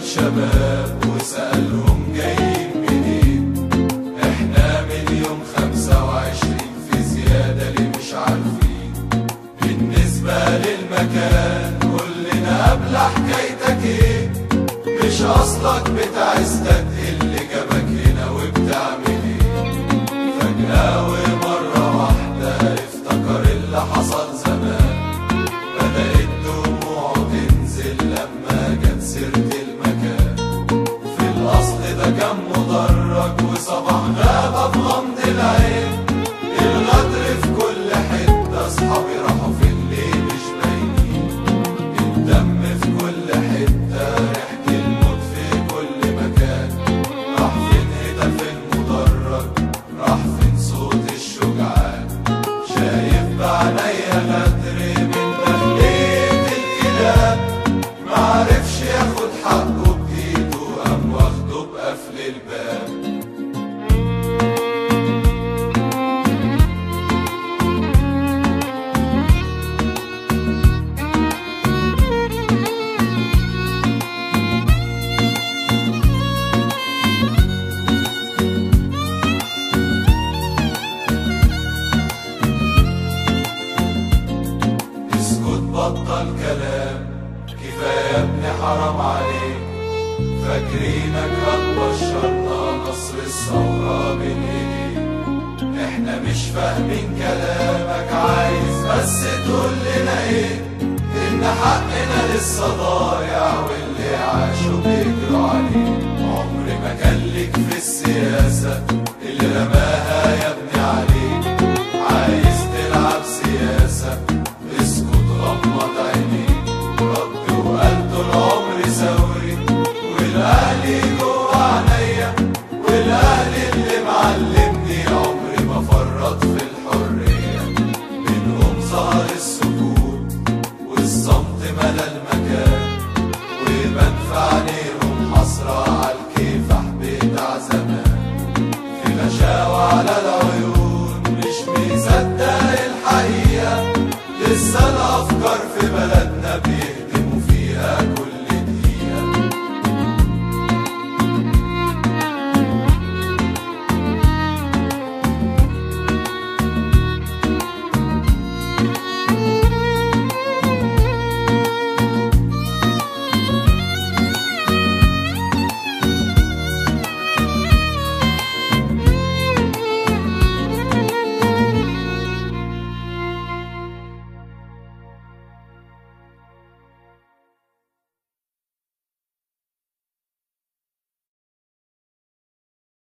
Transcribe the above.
الشباب وسألهم جايين منين. احنا من يوم 25 في زيادة اللي مش عارفين. بالنسبة للمكان قولنا قبل حكايتك ايه، مش اصلك بتاع استاد اللي جابك هنا وبتعمل ايه. فجأة ومرة واحدة افتكر اللي حصل زمان، بدأت دموعه تنزل لما جت سيرة المكان. في الأصل ده كان مدرج وصباح غابة بغمض العين. الغدر في كل حتة، أصحابي راحوا في الليل مش باينين. الدم في كل حتة، ريحة الموت في كل مكان. راح فين هدى في المدرج، راح فين صوت الشجعان. شايف بعينيا غدر من داخلية الكلاب، معرفش ياخد حقه بإيده قام واخده بقفل الباب. بطل كلام، كفاية يا ابني حرام عليك. فاكرينك هتبشرنا نصر الثورة بين ايديك. احنا مش فاهمين كلامك، عايز بس تقول لنا ايه. ان حقنا لسه ضايع واللي عاشوا بيجروا عليه. عمر ما كان ليك في السياسة اللي رماها يا ابني عليك. عايز تلعب سياسة، غمض عينيك. رد وقال طول عمري ثوري، والاهلي جوا عينيا. والاهلي اللي معلمني عمري ما فرط في الحرية. منهم ظهر السكوت والصمت ملا المكان، ويبان في عينيهم حسرة عالكفاح بتاع زمان. في غشاوة على العيون، مش مصدق الحقيقة. لسه الأفكار في بلد